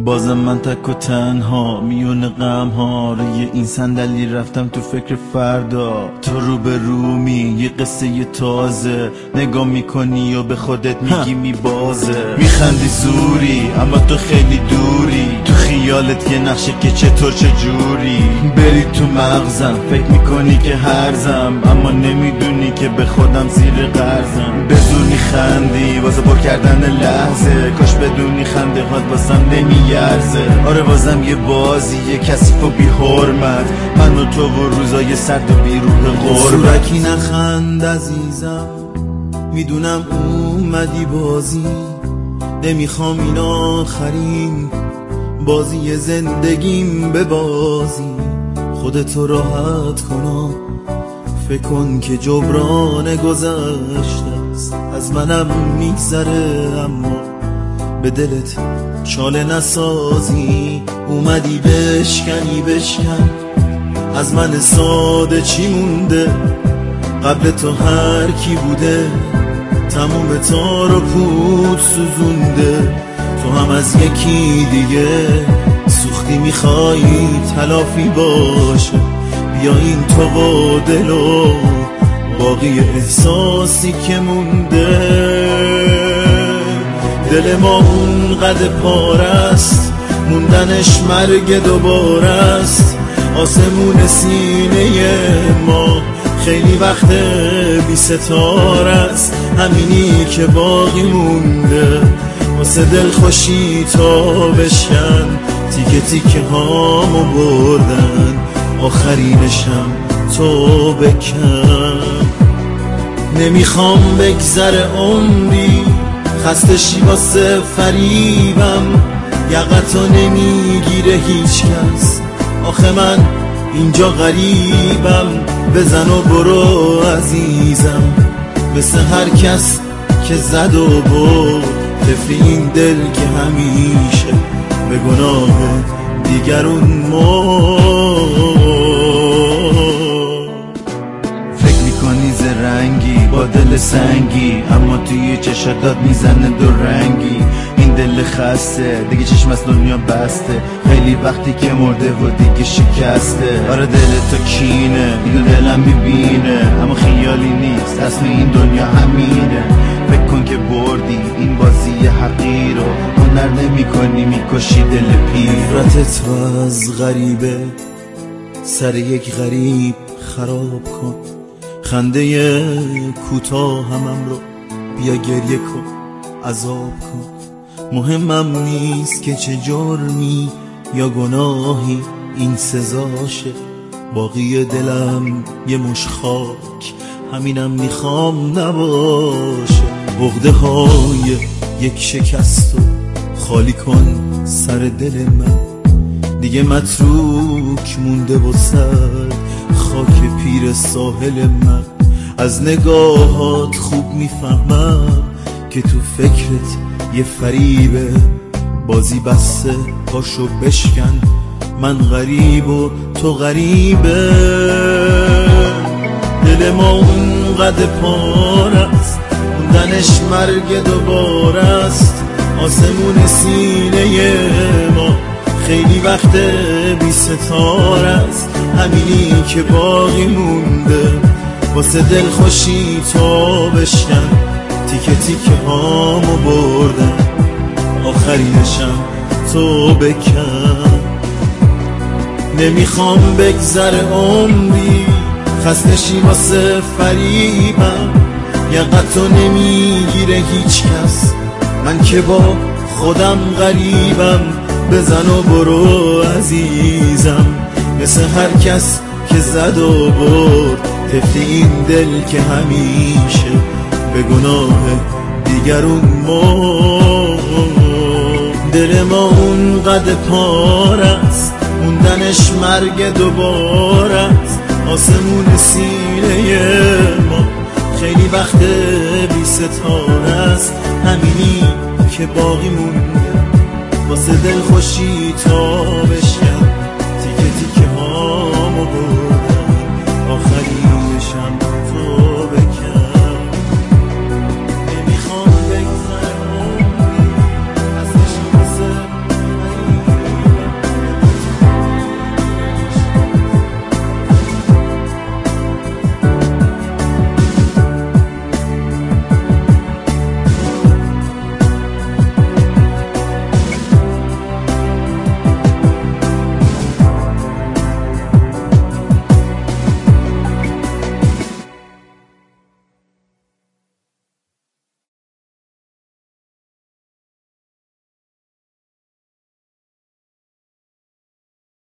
بازم من تک و تنها میون غم ها، روی این صندلی رفتم تو فکر فردا. تو رو به رومی یه قصه یه تازه، نگاه میکنی و به خودت میگی میبازه. میخندی زوری اما تو خیلی دوری، تو خیالت یه نقشه که چطور چجوری بری تو مغزم. فکر میکنی که هرزم اما نمیدونی که به خودم زیر قرضم. بدونی خندی واسه پر کردن لحظه، کاش بدونی خنده هات واسم نمیارزه. آره بازم یه بازی یه کثیف و بی حرمت، من و تو و روزای سرد و بی روح غربت. صورکی نخند عزیزم، میدونم اومدی بازی، نمیخوام این آخرین بازی زندگیم به بازی. خودتو راحت کن، فکر کن که جبران گذشته است، از منم میگذره اما به دلت چاله نسازی. اومدی بشکن از من ساده چی مونده، قبل تو هر کی بوده تموم تار و پود سوزونده. تو هم از یکی دیگه سوختی، میخوای تلافی باشه. بیا این تو و دل و باقی احساسی که مونده. دل ما اونقدر پارست، موندنش مرگ دوباره است. آسمون سینه ما خیلی وقت بی ستاره است، همینی که باقی مونده واسه دل خوشی تا بشکن. تیکه تیکه هامو بردن، آخرینشم تو بکن. نمیخوام بگذره عمری خسته شی واسه فریبم، یقتو نمیگیره هیچ کس، آخه من اینجا غریبم. بزن و برو عزیزم، مثل هر کس که زد و برد. طفل این دل که همیشه به گناه دیگرون مرد. فکر میکنی زرنگی با دل سنگی، اما توی چشات داد میزنه دو رنگی. این دل خسته دیگه چشم از دنیا بسته، خیلی وقتی که مرده و دیگه شکسته. آره دل تو کینه، اینو دلم میبینه، اما خیالی نیست اسم این دنیا همینه. فکر کن که بردی این بازی حقیر رو، هنر نمی کنی میکشی دل پیر. رتت از غریبه سر یک غریب خراب کن، خنده کوتاه همم رو بیا گریه کن، عذاب کن. مهمم نیست که چه جرمی یا گناهی این سزاشه، باقی دلم یه مش خاک، همینم میخوام نباشه. عقده های یک شکست و خالی کن سر دل من، دیگه متروک مونده و سر خاک پیر ساحل من. از نگاهات خوب میفهمم که تو فکرت یه فریبه، بازی بسته پاشو بشکن. من غریب و تو غریبه، دل ما اونقدر پارست، موندنش مرگ دوباره است. آسمون سینه ما خیلی وقت بی ستاره است، همینی که باقی مونده واسه دل خوشی تا بشکن. تیکه تیکه هامو بردن، آخرینشم تو بکن. نمیخوام بگذره عمری خسته شی واسه فریبم، یقتو نمیگیره هیچ کس، من که با خودم غریبم. بزن و برو عزیزم، مثل هر کس که زد و برد. طفل این دل که همیشه به گناه دیگرون مرد. دل ما اونقدر پارست، موندنش مرگ دوباره است. آسمون سینه ما خیلی وقت بی ستاره است، همینی که باقی مونده واسه دل خوشی تا